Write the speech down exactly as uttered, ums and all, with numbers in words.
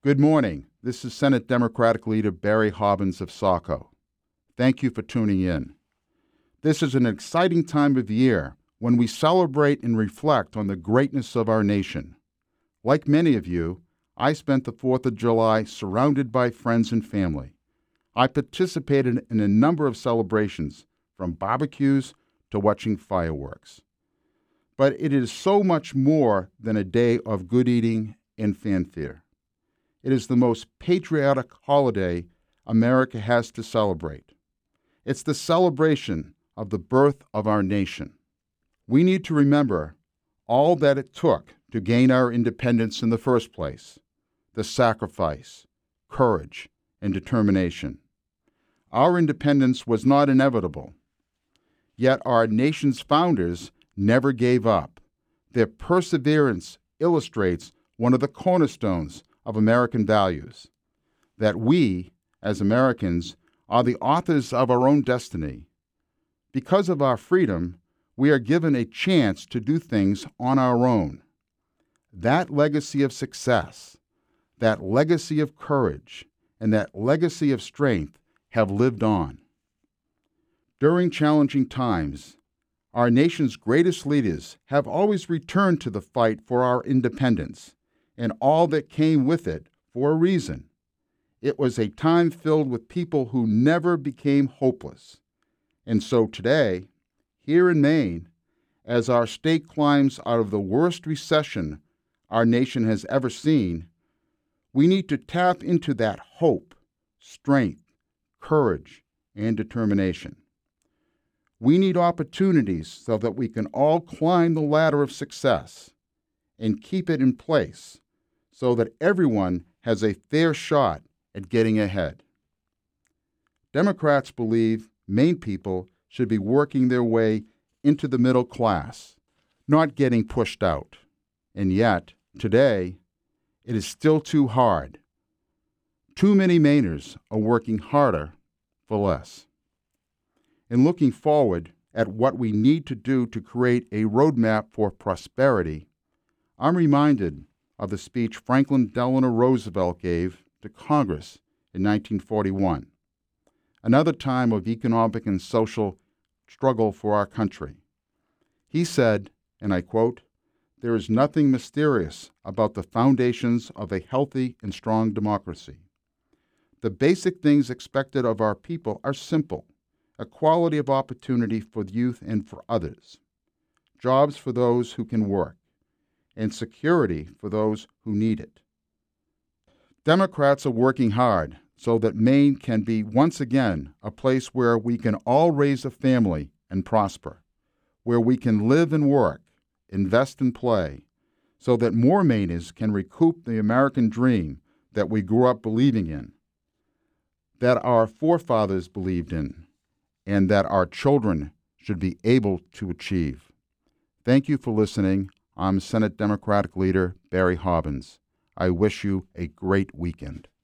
Good morning. This is Senate Democratic Leader Barry Hobbins of Saco. Thank you for tuning in. This is an exciting time of year when we celebrate and reflect on the greatness of our nation. Like many of you, I spent the fourth of July surrounded by friends and family. I participated in a number of celebrations, from barbecues to watching fireworks. But it is so much more than a day of good eating and fanfare. It is the most patriotic holiday America has to celebrate. It's the celebration of the birth of our nation. We need to remember all that it took to gain our independence in the first place, the sacrifice, courage, and determination. Our independence was not inevitable, yet our nation's founders never gave up. Their perseverance illustrates one of the cornerstones of American values, that we, as Americans, are the authors of our own destiny. Because of our freedom, we are given a chance to do things on our own. That legacy of success, that legacy of courage, and that legacy of strength have lived on. During challenging times, our nation's greatest leaders have always returned to the fight for our independence and all that came with it for a reason. It was a time filled with people who never became hopeless. And so today, here in Maine, as our state climbs out of the worst recession our nation has ever seen, we need to tap into that hope, strength, courage, and determination. We need opportunities so that we can all climb the ladder of success and keep it in place so that everyone has a fair shot at getting ahead. Democrats believe Maine people should be working their way into the middle class, not getting pushed out. And yet, today, it is still too hard. Too many Mainers are working harder for less. In looking forward at what we need to do to create a roadmap for prosperity, I'm reminded of the speech Franklin Delano Roosevelt gave to Congress in nineteen forty-one, another time of economic and social struggle for our country. He said, and I quote, "There is nothing mysterious about the foundations of a healthy and strong democracy. The basic things expected of our people are simple: equality of opportunity for the youth and for others, jobs for those who can work, and security for those who need it." Democrats are working hard so that Maine can be once again a place where we can all raise a family and prosper, where we can live and work, invest and play, so that more Mainers can recoup the American dream that we grew up believing in, that our forefathers believed in, and that our children should be able to achieve. Thank you for listening. I'm Senate Democratic Leader Barry Hobbins. I wish you a great weekend.